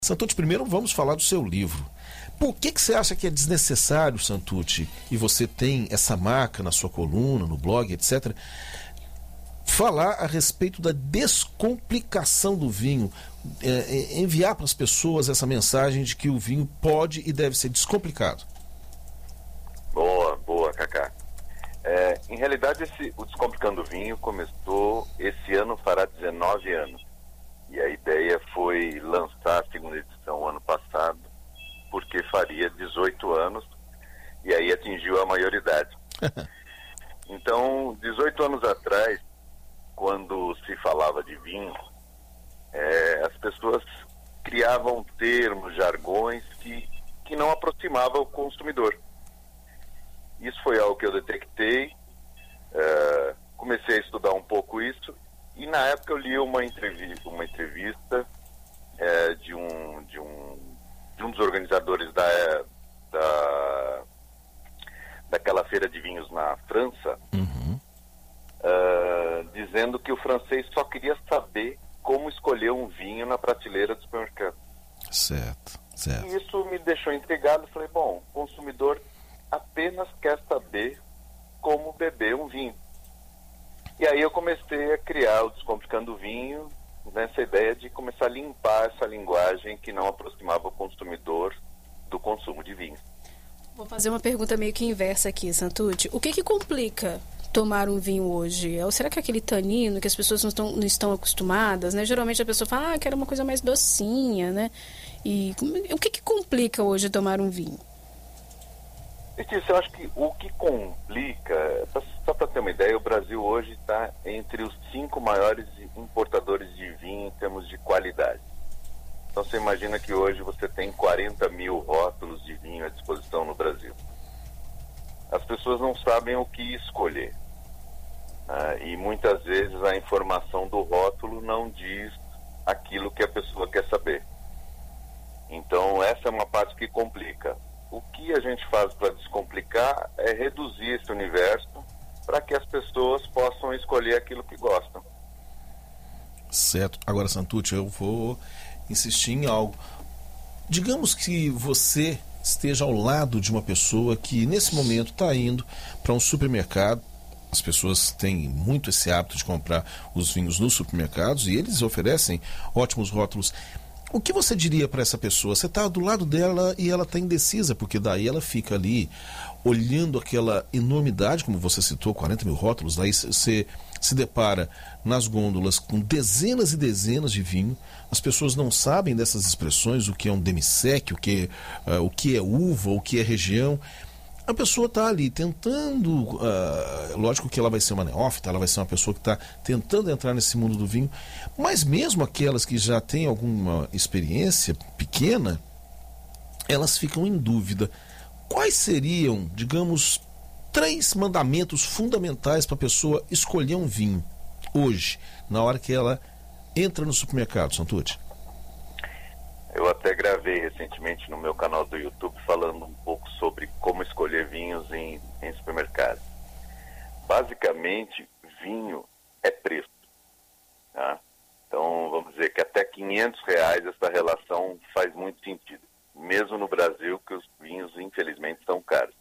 Santucci, primeiro vamos falar do seu livro. Por que você acha que é desnecessário, Santucci, e você tem essa marca na sua coluna, no blog, etc., falar a respeito da descomplicação do vinho, enviar para as pessoas essa mensagem de que o vinho pode e deve ser descomplicado? Boa, Cacá. Em realidade, o Descomplicando o Vinho começou esse ano, fará 19 anos. E a ideia foi lançar a segunda edição ano passado, porque faria 18 anos, e aí atingiu a maioridade. Então, 18 anos atrás, quando se falava de vinho, as pessoas criavam termos, jargões que não aproximavam o consumidor. Isso foi algo que eu detectei, comecei a estudar um pouco isso, e na época eu li uma entrevista de um dos organizadores daquela feira de vinhos na França, dizendo que o francês só queria saber como escolher um vinho na prateleira do supermercado. Certo. E isso me deixou intrigado. Falei, bom, o consumidor apenas quer saber como beber um vinho. E aí eu comecei a criar o Descomplicando o Vinho, nessa ideia de começar a limpar essa linguagem que não aproximava o consumidor do consumo de vinho. Vou fazer uma pergunta meio que inversa aqui, Santucci. O que complica tomar um vinho hoje? Ou será que é aquele tanino que as pessoas não estão acostumadas, né? Geralmente a pessoa fala, quero uma coisa mais docinha, né? E o que complica hoje tomar um vinho? Eu acho que o que complica, só para ter uma ideia, o Brasil hoje está entre os 5 maiores importadores de vinho em termos de qualidade. Então você imagina que hoje você tem 40 mil rótulos de vinho à disposição no Brasil. As pessoas não sabem o que escolher. E muitas vezes a informação do rótulo não diz aquilo que a pessoa quer saber. Então essa é uma parte que complica. O que a gente faz para descomplicar é reduzir esse universo para que as pessoas possam escolher aquilo que gostam. Certo. Agora, Santucci, eu vou insistir em algo. Digamos que você esteja ao lado de uma pessoa que nesse momento está indo para um supermercado. As pessoas têm muito esse hábito de comprar os vinhos nos supermercados e eles oferecem ótimos rótulos. O que você diria para essa pessoa? Você está do lado dela e ela está indecisa, porque daí ela fica ali olhando aquela enormidade, como você citou, 40 mil rótulos, daí você se depara nas gôndolas com dezenas e dezenas de vinho, as pessoas não sabem dessas expressões, o que é um demi-sec, o que é uva, o que é região. A pessoa está ali tentando, lógico que ela vai ser uma neófita, ela vai ser uma pessoa que está tentando entrar nesse mundo do vinho, mas mesmo aquelas que já têm alguma experiência pequena, elas ficam em dúvida. Quais seriam, digamos, 3 mandamentos fundamentais para a pessoa escolher um vinho hoje, na hora que ela entra no supermercado, Santucci? Eu até gravei recentemente no meu canal do YouTube falando um pouco sobre como escolher vinhos em supermercados. Basicamente, vinho é preço. Tá? Então, vamos dizer que até R$500 essa relação faz muito sentido. Mesmo no Brasil, que os vinhos, infelizmente, são caros.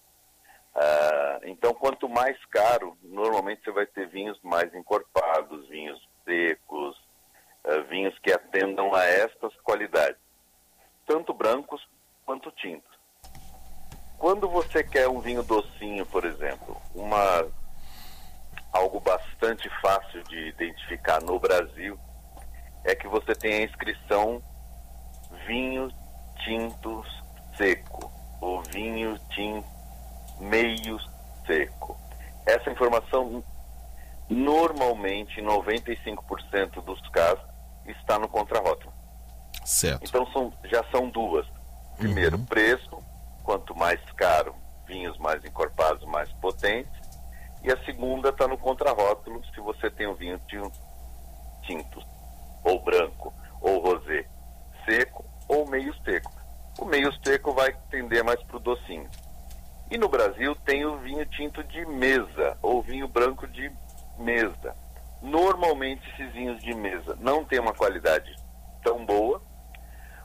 Então, quanto mais caro, normalmente você vai ter vinhos mais encorpados, vinhos secos, vinhos que atendam a estas qualidades, tanto brancos quanto tintos. Quando você quer um vinho docinho, por exemplo, algo bastante fácil de identificar no Brasil é que você tem a inscrição vinho tinto seco ou vinho tinto meio seco. Essa informação normalmente, 95% dos casos, está no contrarótulo. Certo. Então já são duas. Primeiro, preço, quanto mais caro, vinhos mais encorpados, mais potentes. E a segunda está no contrarótulo, se você tem um vinho tinto, ou branco, ou rosé, seco, ou meio seco. O meio seco vai tender mais para o docinho. E no Brasil tem o vinho tinto de mesa, ou vinho branco de mesa. Normalmente esses vinhos de mesa não têm uma qualidade tão boa,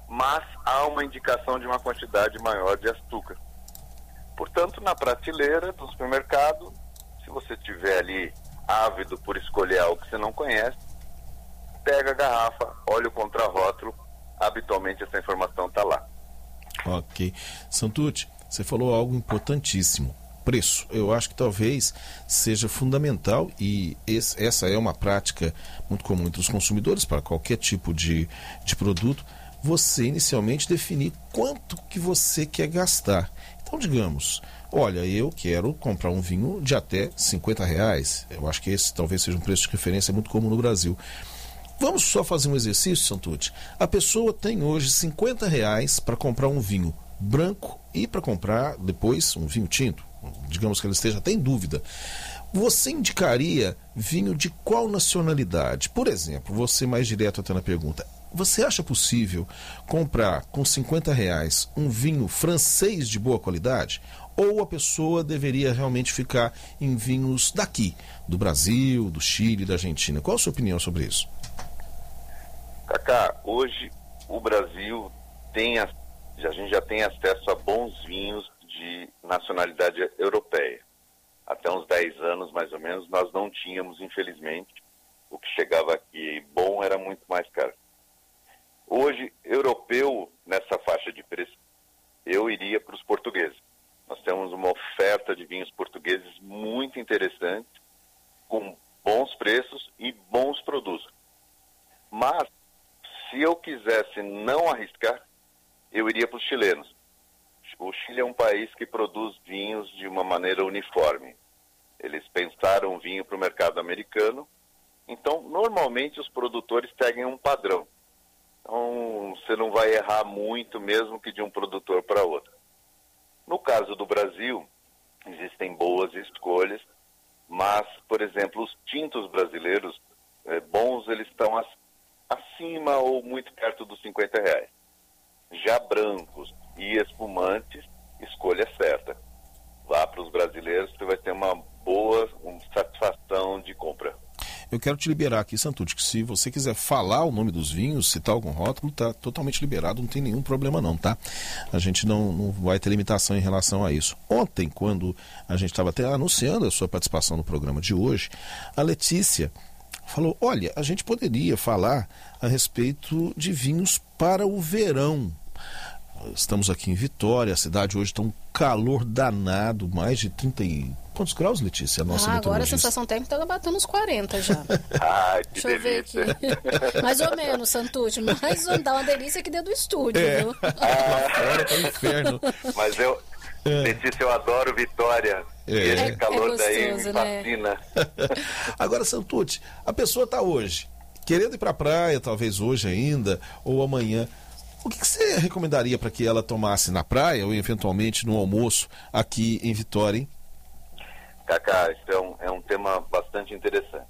mas há uma indicação de uma quantidade maior de açúcar. Portanto, na prateleira do supermercado, se você estiver ali ávido por escolher algo que você não conhece, pega a garrafa, olha o contrarótulo, habitualmente essa informação está lá. Ok. Santucci, você falou algo importantíssimo. Preço. Eu acho que talvez seja fundamental e essa é uma prática muito comum entre os consumidores para qualquer tipo de produto. Você inicialmente definir quanto que você quer gastar. Então, digamos, olha, eu quero comprar um vinho de até R$50. Eu acho que esse talvez seja um preço de referência muito comum no Brasil. Vamos só fazer um exercício, Santucci. A pessoa tem hoje R$50 para comprar um vinho branco e para comprar depois um vinho tinto. Digamos que ela esteja até em dúvida. Você indicaria vinho de qual nacionalidade? Por exemplo, você mais direto até na pergunta. Você acha possível comprar com R$50 um vinho francês de boa qualidade? Ou a pessoa deveria realmente ficar em vinhos daqui, do Brasil, do Chile, da Argentina? Qual a sua opinião sobre isso? Cacá, hoje o Brasil a gente já tem acesso a bons vinhos de nacionalidade europeia. Até uns 10 anos, mais ou menos, nós não tínhamos, infelizmente. O que chegava aqui bom era muito mais caro. Hoje, europeu, nessa faixa de preço, eu iria para os portugueses. Nós temos uma oferta de vinhos portugueses muito interessante, com bons preços e bons produtos. Mas, se eu quisesse não arriscar, eu iria para os chilenos. O Chile é um país que produz vinhos de uma maneira uniforme. Eles pensaram o vinho para o mercado americano. Então, normalmente, os produtores seguem um padrão. Então, você não vai errar muito, mesmo que de um produtor para outro. No caso do Brasil, existem boas escolhas, mas, por exemplo, os tintos brasileiros bons, eles estão acima ou muito perto dos R$50. Já brancos e espumantes, escolha certa. Vá para os brasileiros, você vai ter uma boa satisfação de compra. Eu quero te liberar aqui, Santucci, que se você quiser falar o nome dos vinhos, citar algum rótulo, está totalmente liberado, não tem nenhum problema não, tá? A gente não vai ter limitação em relação a isso. Ontem, quando a gente estava até anunciando a sua participação no programa de hoje, a Letícia falou, olha, a gente poderia falar a respeito de vinhos para o verão. Estamos aqui em Vitória, a cidade hoje está um calor danado, mais de 30 e... Quantos graus, Letícia? Agora a sensação térmica está batendo uns 40 já. Ai, que Deixa eu ver aqui. Mais ou menos, Santucci, mas dá uma delícia aqui dentro do estúdio, viu? Lá fora tá um inferno. Mas Letícia, eu adoro Vitória. E esse calor daí me fascina. Né? Agora, Santucci, a pessoa está hoje querendo ir para a praia, talvez hoje ainda, ou amanhã. O que você recomendaria para que ela tomasse na praia ou eventualmente no almoço aqui em Vitória, hein? Cacá, isso é um tema bastante interessante.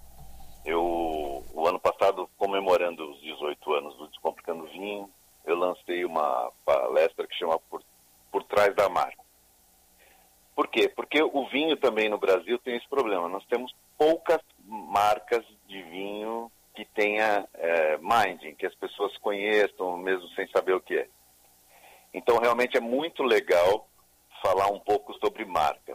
O ano passado, comemorando os 18 anos do Descomplicando Vinho, eu lancei uma palestra que chama Por Trás da Marca. Por quê? Porque o vinho também no Brasil tem esse problema. Nós temos poucas marcas de vinho que tenha minding, que as pessoas conheçam mesmo sem saber o que é. Então, realmente é muito legal falar um pouco sobre marca.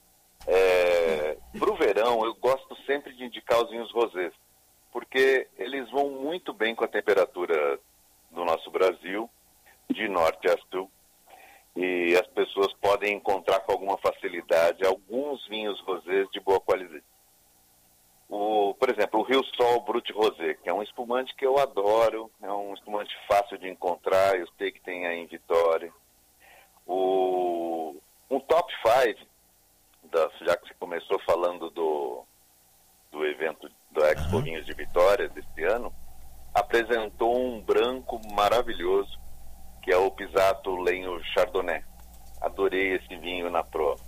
Para o verão, eu gosto sempre de indicar os vinhos rosés, porque eles vão muito bem com a temperatura do nosso Brasil, de norte a sul, e as pessoas podem encontrar com alguma facilidade alguns vinhos rosés de boa qualidade. Por exemplo, o Rio Sol Brut Rosé, que é um espumante que eu adoro, é um espumante fácil de encontrar, eu sei que tem aí em Vitória. Um top 5, já que você começou falando do evento do Expo Vinhos de Vitória deste ano, apresentou um branco maravilhoso, que é o Pisato Lenho Chardonnay. Adorei esse vinho na prova.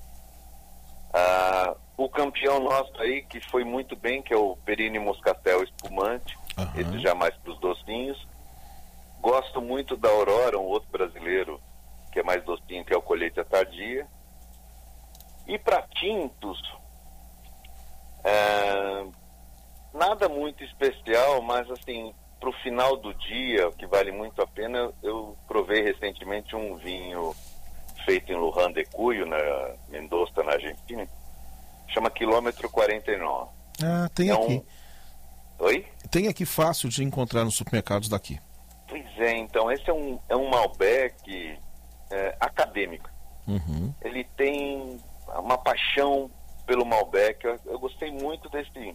O campeão nosso aí, que foi muito bem, que é o Perini Moscatel Espumante, esse já mais para os docinhos. Gosto muito da Aurora, um outro brasileiro, que é mais docinho, que é o Colheita Tardia. E para tintos, nada muito especial, mas assim, o final do dia, o que vale muito a pena, eu provei recentemente um vinho feito em Luján de Cuyo, na Mendoza, na Argentina, chama Quilômetro 49. Ah, tem aqui. Oi? Tem aqui fácil de encontrar nos supermercados daqui. Pois é, então, esse é um Malbec acadêmico. Uhum. Ele tem uma paixão pelo Malbec, eu gostei muito desse vinho.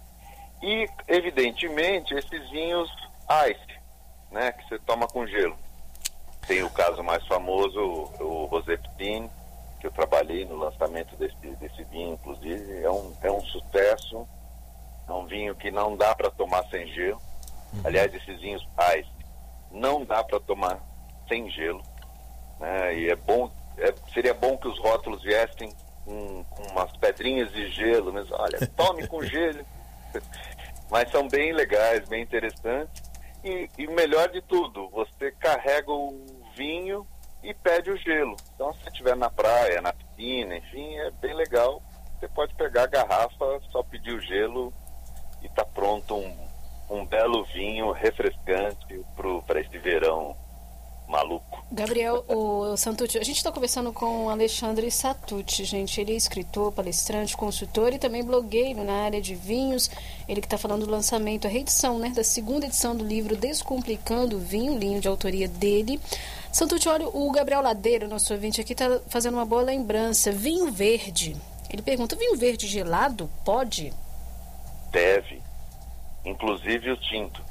E, evidentemente, esses vinhos ice, né, que você toma com gelo. Tem o caso mais famoso, o Rosé Petit, que eu trabalhei no lançamento desse vinho, inclusive. É um sucesso, é um vinho que não dá para tomar sem gelo. Aliás, esses vinhos ice não dá para tomar sem gelo, né? E seria bom que os rótulos viessem com umas pedrinhas de gelo, mas olha, tome com gelo. Mas são bem legais, bem interessantes. E melhor de tudo, você carrega o vinho e pede o gelo. Então, se você estiver na praia, na piscina, enfim, é bem legal. Você pode pegar a garrafa, só pedir o gelo e tá pronto um belo vinho refrescante para esse verão maluco. Gabriel, o Santucci, a gente está conversando com o Alexandre Satucci, gente. Ele é escritor, palestrante, consultor e também blogueiro na área de vinhos. Ele que está falando do lançamento, a reedição, né, da segunda edição do livro Descomplicando o Vinho, livro de autoria dele. Santucci, olha, o Gabriel Ladeiro, nosso ouvinte aqui, está fazendo uma boa lembrança. Vinho verde. Ele pergunta, vinho verde gelado pode? Deve. Inclusive o tinto.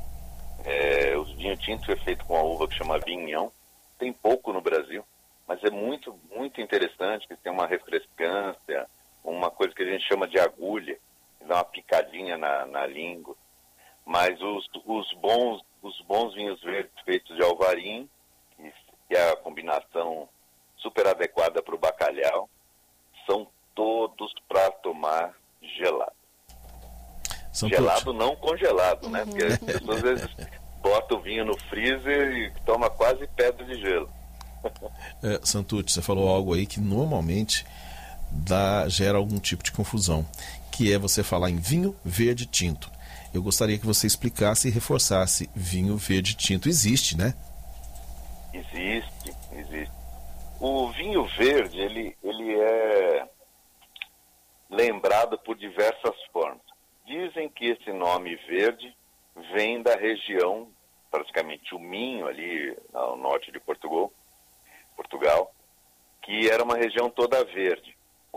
O vinho tinto é feito com uma uva que chama vinhão. Tem pouco no Brasil, mas é muito, muito interessante, que tem uma refrescância, uma coisa que a gente chama de agulha, que dá uma picadinha na língua. Mas os bons vinhos verdes feitos de alvarim, que é a combinação super adequada para o bacalhau, são todos para tomar gelado. Gelado não congelado, né? Porque as pessoas às vezes botam o vinho no freezer e toma quase pedra de gelo. Santucci, você falou algo aí que normalmente gera algum tipo de confusão, que é você falar em vinho verde tinto. Eu gostaria que você explicasse e reforçasse vinho verde tinto. Existe, né? Existe. O vinho verde, ele é lembrado por diversas formas. Dizem que esse nome verde vem da região, praticamente o Minho, ali ao norte de Portugal, que era uma região toda verde.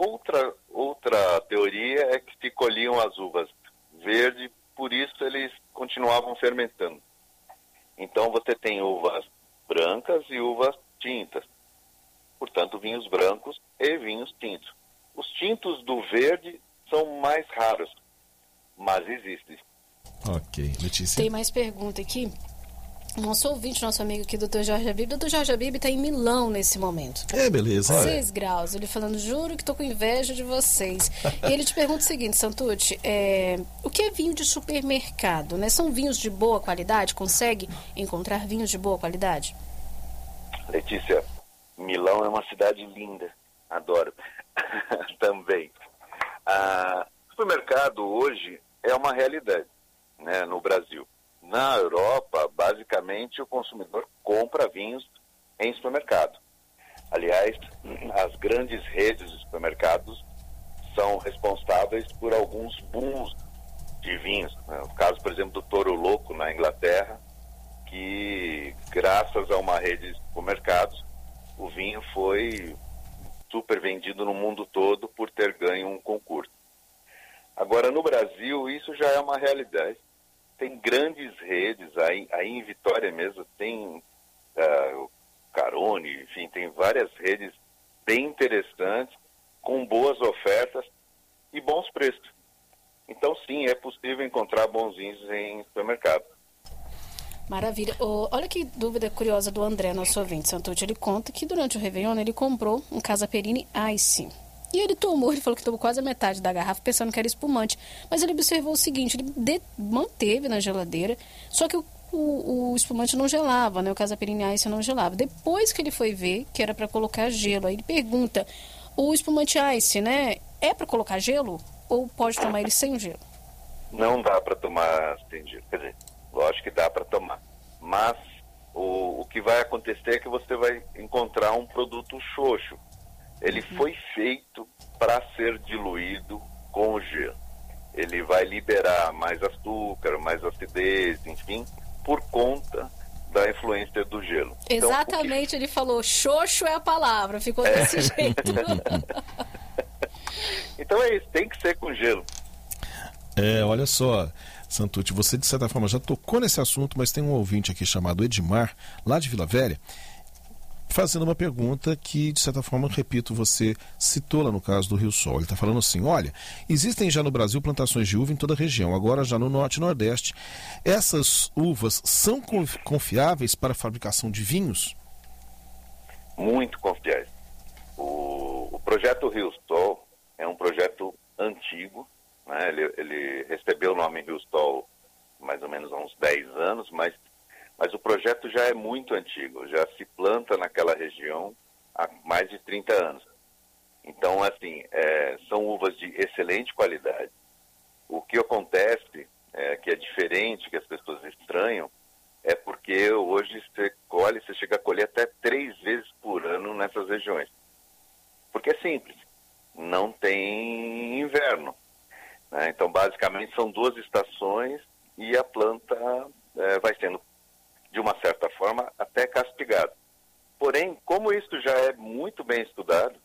Outra teoria é que se colhiam as uvas verde, por isso eles continuavam fermentando. Então você tem uvas brancas e uvas tintas. Portanto, vinhos brancos e vinhos tintos. Os tintos do verde são mais raros, mas existem. Ok, Letícia. Tem mais pergunta aqui. Nosso ouvinte, nosso amigo aqui, Dr. Jorge Habib. Dr. Jorge Habib está em Milão nesse momento. Beleza. 6 graus. Ele falando, juro que estou com inveja de vocês. E ele te pergunta o seguinte, Santucci, o que é vinho de supermercado, né? São vinhos de boa qualidade? Consegue encontrar vinhos de boa qualidade? Letícia, Milão é uma cidade linda. Adoro. Também. Supermercado hoje é uma realidade, né, no Brasil. Na Europa, basicamente, o consumidor compra vinhos em supermercado. Aliás, as grandes redes de supermercados são responsáveis por alguns booms de vinhos. O caso, por exemplo, do Toro Louco, na Inglaterra, que, graças a uma rede de supermercados, o vinho foi super vendido no mundo todo por ter ganho um concurso. Agora, no Brasil, isso já é uma realidade. Tem grandes redes, aí em Vitória mesmo, tem o Carone, enfim, tem várias redes bem interessantes, com boas ofertas e bons preços. Então, sim, é possível encontrar bons vinhos em supermercado. Maravilha. Olha que dúvida curiosa do André, nosso ouvinte, Santucci. Ele conta que durante o Réveillon ele comprou um Casa Perini Ice. E ele falou que tomou quase a metade da garrafa pensando que era espumante. Mas ele observou o seguinte, ele manteve na geladeira, só que o espumante não gelava, né? O Casa Perini Ice não gelava. Depois que ele foi ver que era para colocar gelo, aí ele pergunta, o espumante Ice, né? É para colocar gelo ou pode tomar ele sem o gelo? Não dá para tomar sem gelo. Quer dizer, Lógico que dá para tomar. Mas o que vai acontecer é que você vai encontrar um produto xoxo. Ele foi feito para ser diluído com o gelo. Ele vai liberar mais açúcar, mais acidez, enfim, por conta da influência do gelo. Exatamente, então, ele falou, xoxo é a palavra, ficou desse jeito. Então é isso, tem que ser com gelo. Olha só, Santucci, você de certa forma já tocou nesse assunto, mas tem um ouvinte aqui chamado Edmar, lá de Vila Velha, fazendo uma pergunta que, de certa forma, repito, você citou lá no caso do Rio Sol. Ele está falando assim, olha, existem já no Brasil plantações de uva em toda a região, agora já no Norte e Nordeste. Essas uvas são confiáveis para a fabricação de vinhos? Muito confiáveis. O projeto Rio Sol é um projeto antigo, né? Ele recebeu o nome Rio Sol mais ou menos há uns 10 anos, mas o projeto já é muito antigo, já se planta naquela região há mais de 30 anos. Então, assim, são uvas de excelente qualidade. O que acontece, que é diferente, que as pessoas estranham, é porque hoje você chega a colher até 3 vezes por ano nessas regiões. Porque é simples, não tem inverno, né? Então, basicamente, são 2 estações e a planta vai sendo, de uma certa forma, até castigado. Porém, como isso já é muito bem estudado,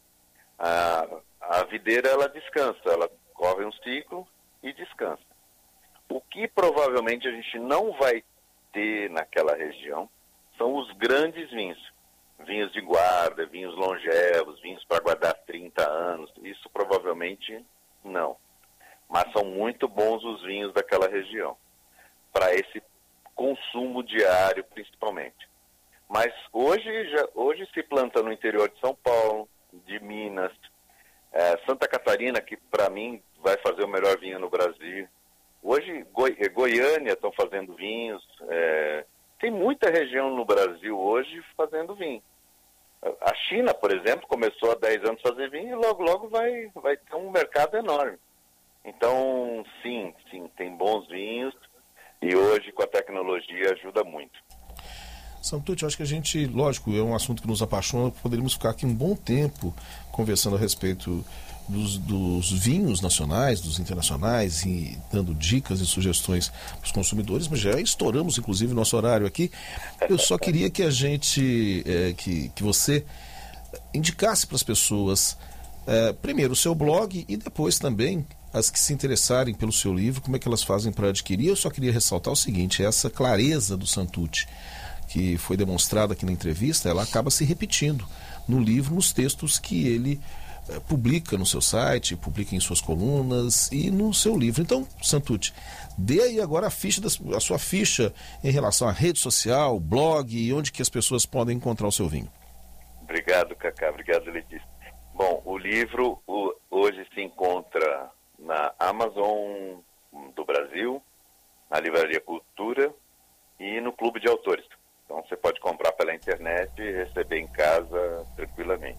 a videira, ela descansa, ela corre um ciclo e descansa. O que provavelmente a gente não vai ter naquela região são os grandes vinhos. Vinhos de guarda, vinhos longevos, vinhos para guardar 30 anos, isso provavelmente não. Mas são muito bons os vinhos daquela região, para esse consumo diário, principalmente. Mas hoje se planta no interior de São Paulo, de Minas, Santa Catarina, que para mim vai fazer o melhor vinho no Brasil. Hoje, Goiânia estão fazendo vinhos. Tem muita região no Brasil hoje fazendo vinho. A China, por exemplo, começou há 10 anos a fazer vinho e logo vai ter um mercado enorme. Então, sim, tem bons vinhos. E hoje, com a tecnologia, ajuda muito. Santucci, acho que a gente, lógico, é um assunto que nos apaixona, poderíamos ficar aqui um bom tempo conversando a respeito dos vinhos nacionais, dos internacionais, e dando dicas e sugestões para os consumidores, mas já estouramos, inclusive, nosso horário aqui. Eu só queria que a gente, que você indicasse para as pessoas, primeiro, o seu blog e depois também as que se interessarem pelo seu livro, como é que elas fazem para adquirir. Eu só queria ressaltar o seguinte, essa clareza do Santucci, que foi demonstrada aqui na entrevista, ela acaba se repetindo no livro, nos textos que ele publica no seu site, publica em suas colunas e no seu livro. Então, Santucci, dê aí agora a sua ficha em relação à rede social, blog e onde que as pessoas podem encontrar o seu vinho. Obrigado, Cacá. Obrigado, Letícia. Bom, o livro hoje se encontra na Amazon do Brasil, na Livraria Cultura e no Clube de Autores. Então você pode comprar pela internet e receber em casa tranquilamente.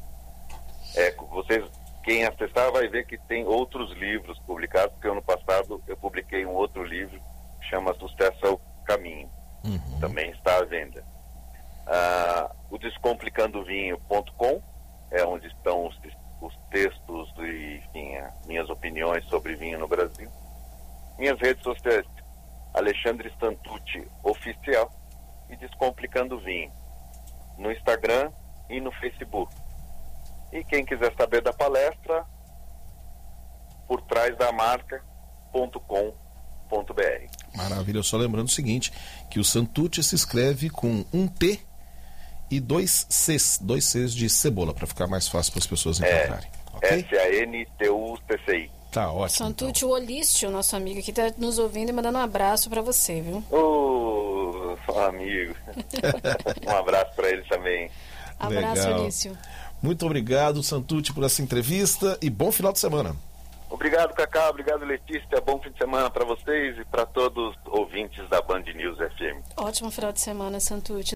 Quem acessar vai ver que tem outros livros publicados, porque ano passado eu publiquei um outro livro que chama Sucesso ao Caminho. Também está à venda. O descomplicandovinho.com é onde estão os textos e, enfim, minhas opiniões sobre vinho no Brasil. Minhas redes sociais, Alexandre Santucci Oficial e Descomplicando Vinho, no Instagram e no Facebook. E quem quiser saber da palestra, por trás da marca.com.br. Maravilha, só lembrando o seguinte, que o Santucci se escreve com um T e 2 Cs de cebola, para ficar mais fácil para as pessoas encontrarem. Okay? Santucci. Tá ótimo. Santucci, o Olício, nosso amigo aqui, está nos ouvindo e mandando um abraço para você, viu? Amigo. Um abraço para ele também. Abraço, Legal. Olício. Muito obrigado, Santucci, por essa entrevista e bom final de semana. Obrigado, Cacá. Obrigado, Letícia. Bom fim de semana para vocês e para todos os ouvintes da Band News FM. Ótimo final de semana, Santucci.